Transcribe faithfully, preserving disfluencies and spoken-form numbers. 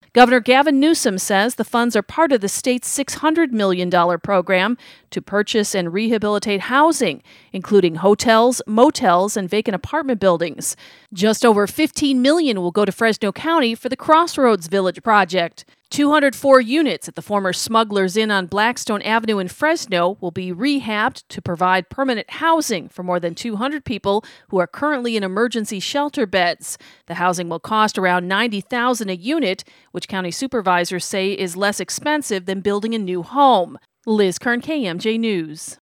Governor Gavin Newsom says the funds are part of the state's six hundred million dollars program to purchase and rehabilitate housing, including hotels, motels, and vacant apartment buildings. Just over fifteen million dollars will go to Fresno County for the Crossroads Village project. two hundred four units at the former Smuggler's Inn on Blackstone Avenue in Fresno will be rehabbed to provide permanent housing for more than two hundred people who are currently in emergency shelter beds. The housing will cost around ninety thousand dollars a unit, which county supervisors say is less expensive than building a new home. Liz Kern, K M J News.